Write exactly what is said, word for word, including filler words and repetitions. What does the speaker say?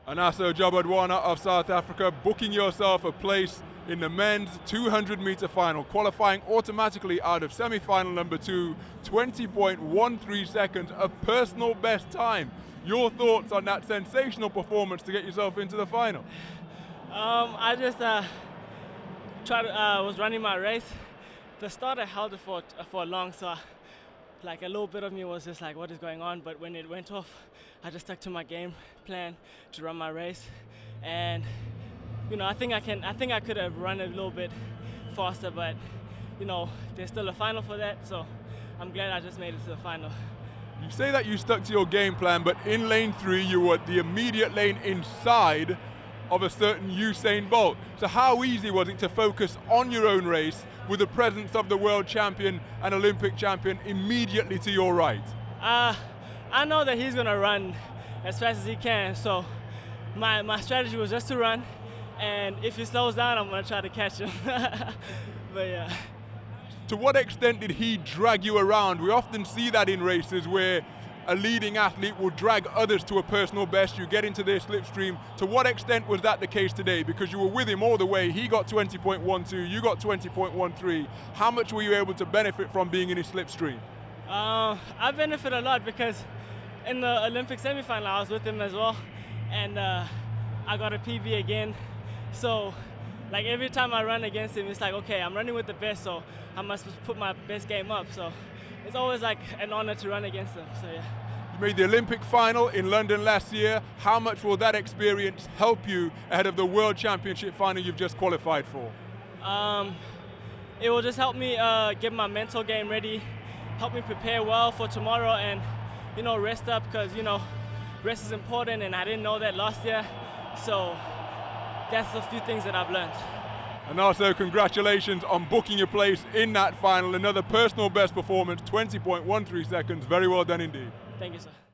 Anaso Jabadwana of South Africa, booking yourself a place in the men's two hundred meter final, qualifying automatically out of semi-final number two, twenty point one three seconds, a personal best time. Your thoughts on that sensational performance to get yourself into the final? Um, I just uh, tried to, uh, was running my race. The start I held it for for long, so like a little bit of me was just like, what is going on? But when it went off, I just stuck to my game plan to run my race, and you know, I think I can. I think I could have run a little bit faster, but you know, there's still a final for that. So I'm glad I just made it to the final. You say that you stuck to your game plan, but in lane three, you were the immediate lane inside of a certain Usain Bolt. So how easy was it to focus on your own race with the presence of the world champion and Olympic champion immediately to your right? Uh, I know that he's gonna run as fast as he can, so my, my strategy was just to run, and if he slows down, I'm gonna try to catch him. But yeah. To what extent did he drag you around? We often see that in races where a leading athlete will drag others to a personal best. You get into their slipstream. To what extent was that the case today? Because you were with him all the way. He got twenty point one two, you got twenty point one three. How much were you able to benefit from being in his slipstream? Uh, I benefit a lot because in the Olympic semifinal I was with him as well, and uh, I got a P B again. So like every time I run against him, it's like, okay, I'm running with the best, so I must put my best game up. So it's always like an honor to run against him, so yeah. You made the Olympic final in London last year. How much will that experience help you ahead of the World Championship final you've just qualified for? Um, it will just help me uh, get my mental game ready, help me prepare well for tomorrow, and you know, rest up, because you know, rest is important, and I didn't know that last year. So that's a few things that I've learned. And also congratulations on booking your place in that final. Another personal best performance, twenty point one three seconds. Very well done indeed. Thank you, sir.